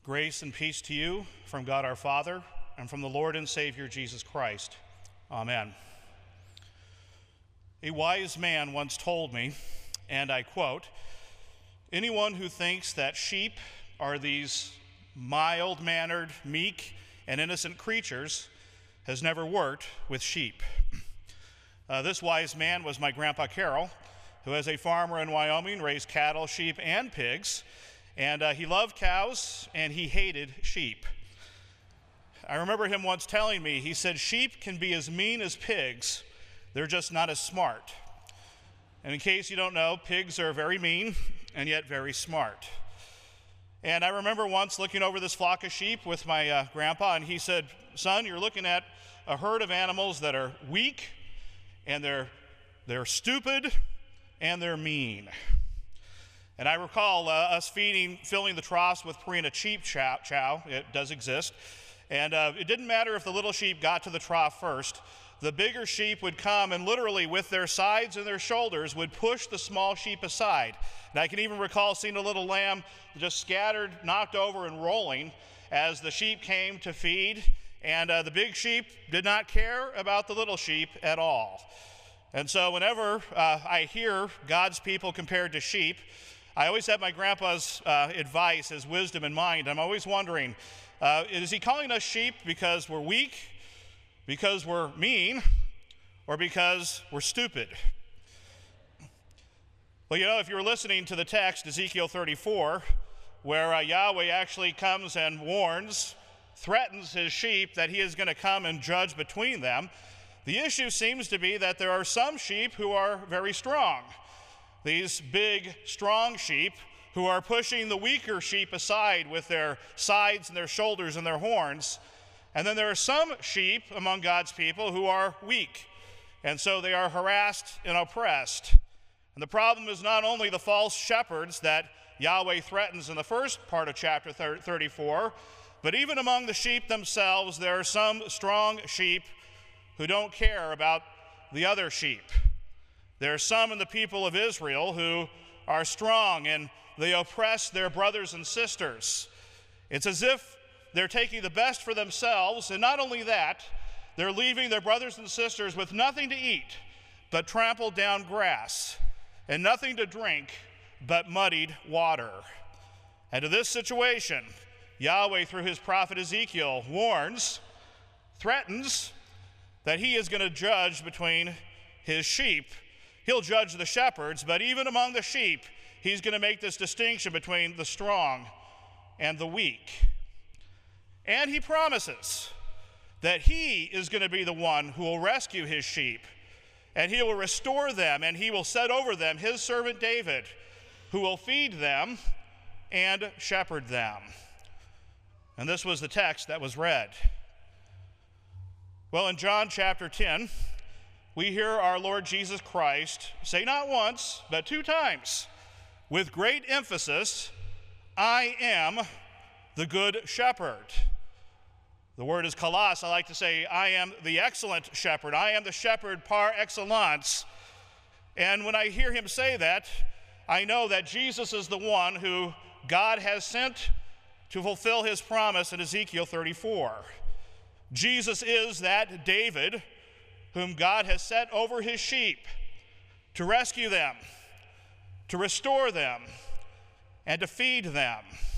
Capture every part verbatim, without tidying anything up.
Grace and peace to you from God our Father and from the Lord and Savior Jesus Christ. Amen. A wise man once told me, and I quote, "Anyone who thinks that sheep are these mild-mannered, meek, and innocent creatures has never worked with sheep." Uh, this wise man was my Grandpa Carroll, who as a farmer in Wyoming raised cattle, sheep, and pigs. And uh, he loved cows, and he hated sheep. I remember him once telling me, he said, sheep can be as mean as pigs, they're just not as smart. And in case you don't know, pigs are very mean and yet very smart. And I remember once looking over this flock of sheep with my uh, grandpa, and he said, son, you're looking at a herd of animals that are weak, and they're, they're stupid, and they're mean. And I recall uh, us feeding, filling the troughs with Purina cheap chow, chow. It does exist. And uh, it didn't matter if the little sheep got to the trough first. The bigger sheep would come and literally with their sides and their shoulders would push the small sheep aside. And I can even recall seeing a little lamb just scattered, knocked over, and rolling as the sheep came to feed. And uh, the big sheep did not care about the little sheep at all. And so whenever uh, I hear God's people compared to sheep, I always have my grandpa's uh, advice, his wisdom in mind. I'm always wondering, uh, is he calling us sheep because we're weak, because we're mean, or because we're stupid? Well, you know, if you're listening to the text, Ezekiel thirty-four, where uh, Yahweh actually comes and warns, threatens his sheep that he is going to come and judge between them, the issue seems to be that there are some sheep who are very strong. These big, strong sheep who are pushing the weaker sheep aside with their sides and their shoulders and their horns. And then there are some sheep among God's people who are weak, and so they are harassed and oppressed. And the problem is not only the false shepherds that Yahweh threatens in the first part of chapter thirty-four, but even among the sheep themselves, there are some strong sheep who don't care about the other sheep. There are some in the people of Israel who are strong and they oppress their brothers and sisters. It's as if they're taking the best for themselves, and not only that, they're leaving their brothers and sisters with nothing to eat but trampled down grass, and nothing to drink but muddied water. And to this situation, Yahweh, through his prophet Ezekiel, warns, threatens, that he is going to judge between his sheep. He'll judge the shepherds, but even among the sheep, he's going to make this distinction between the strong and the weak. And he promises that he is going to be the one who will rescue his sheep, and he will restore them, and he will set over them his servant David, who will feed them and shepherd them. And this was the text that was read. Well, in John chapter ten, we hear our Lord Jesus Christ say not once, but two times, with great emphasis, I am the good shepherd. The word is kalos. I like to say, I am the excellent shepherd. I am the shepherd par excellence. And when I hear him say that, I know that Jesus is the one who God has sent to fulfill his promise in Ezekiel thirty-four. Jesus is that David whom God has set over his sheep to rescue them, to restore them, and to feed them.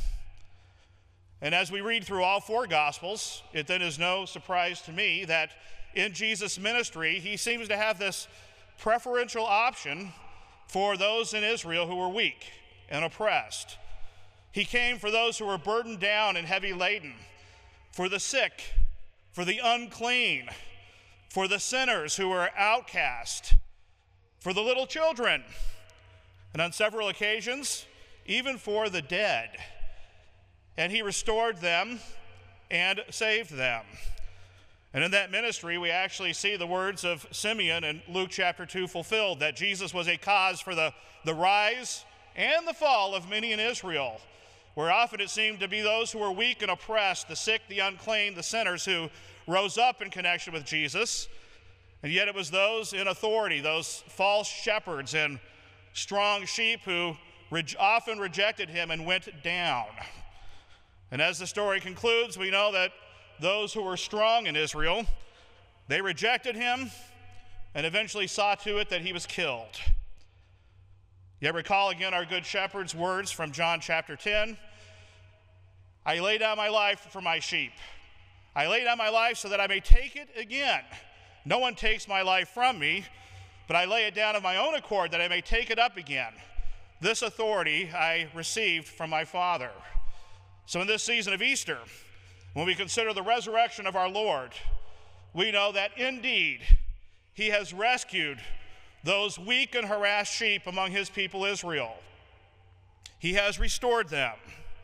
And as we read through all four Gospels, it then is no surprise to me that in Jesus' ministry, he seems to have this preferential option for those in Israel who were weak and oppressed. He came for those who were burdened down and heavy laden, for the sick, for the unclean, for the sinners who were outcast, for the little children, and on several occasions, even for the dead. And he restored them and saved them. And in that ministry, we actually see the words of Simeon in Luke chapter two fulfilled, that Jesus was a cause for the, the rise and the fall of many in Israel, where often it seemed to be those who were weak and oppressed, the sick, the unclean, the sinners, who rose up in connection with Jesus. And yet it was those in authority, those false shepherds and strong sheep who re- often rejected him and went down. And as the story concludes, we know that those who were strong in Israel, they rejected him and eventually saw to it that he was killed. Yet recall again our good shepherd's words from John chapter ten. I lay down my life for my sheep. I lay down my life so that I may take it again. No one takes my life from me, but I lay it down of my own accord that I may take it up again. This authority I received from my Father. So in this season of Easter, when we consider the resurrection of our Lord, we know that indeed he has rescued those weak and harassed sheep among his people Israel. He has restored them.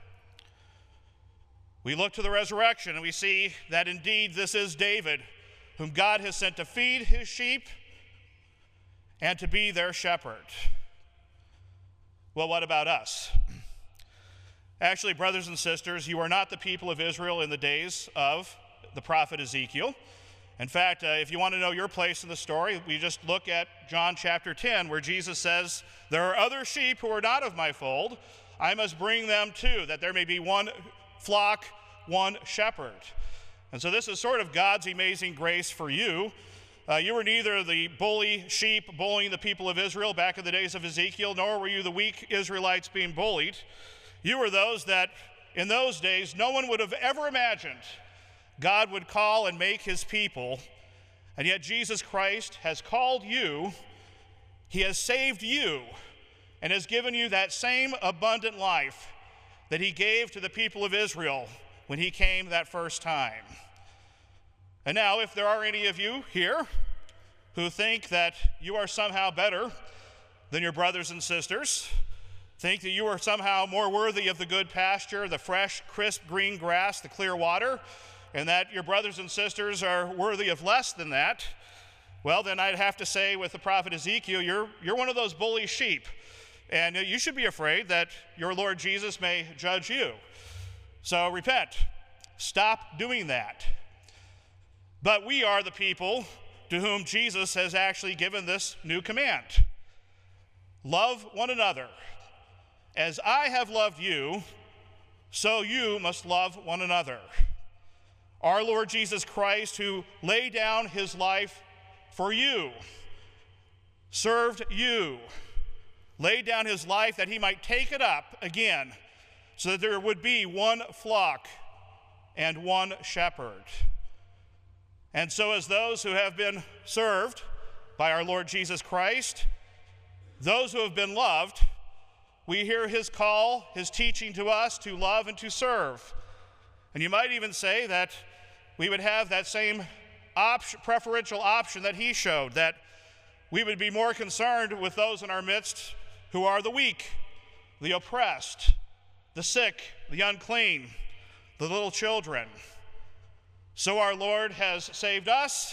We look to the resurrection and we see that indeed this is David, whom God has sent to feed his sheep and to be their shepherd. Well, what about us? Actually, brothers and sisters, you are not the people of Israel in the days of the prophet Ezekiel. In fact, uh, if you want to know your place in the story, we just look at John chapter ten, where Jesus says, there are other sheep who are not of my fold. I must bring them too, that there may be one flock, one shepherd. And so this is sort of God's amazing grace for you. Uh, you were neither the bully sheep bullying the people of Israel back in the days of Ezekiel, nor were you the weak Israelites being bullied. You were those that, in those days, no one would have ever imagined God would call and make his people, and yet Jesus Christ has called you, he has saved you, and has given you that same abundant life that he gave to the people of Israel when he came that first time. And now, if there are any of you here who think that you are somehow better than your brothers and sisters, think that you are somehow more worthy of the good pasture, the fresh, crisp green grass, the clear water, and that your brothers and sisters are worthy of less than that, well, then I'd have to say with the prophet Ezekiel, you're, you're one of those bully sheep. And you should be afraid that your Lord Jesus may judge you. So repent. Stop doing that. But we are the people to whom Jesus has actually given this new command. Love one another. As I have loved you, so you must love one another. Our Lord Jesus Christ, who laid down his life for you, served you, laid down his life that he might take it up again, so that there would be one flock and one shepherd. And so as those who have been served by our Lord Jesus Christ, those who have been loved, we hear his call, his teaching to us to love and to serve. And you might even say that we would have that same option, preferential option that he showed, that we would be more concerned with those in our midst who are the weak, the oppressed, the sick, the unclean, the little children. So our Lord has saved us,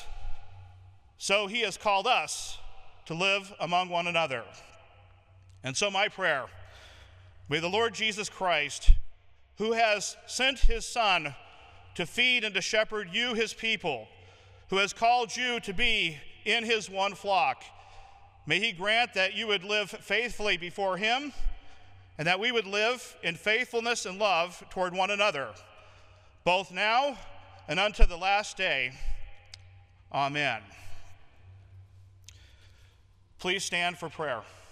so he has called us to live among one another. And so my prayer, may the Lord Jesus Christ, who has sent his Son to feed and to shepherd you, his people, who has called you to be in his one flock, may he grant that you would live faithfully before him, and that we would live in faithfulness and love toward one another, both now and unto the last day. Amen. Please stand for prayer.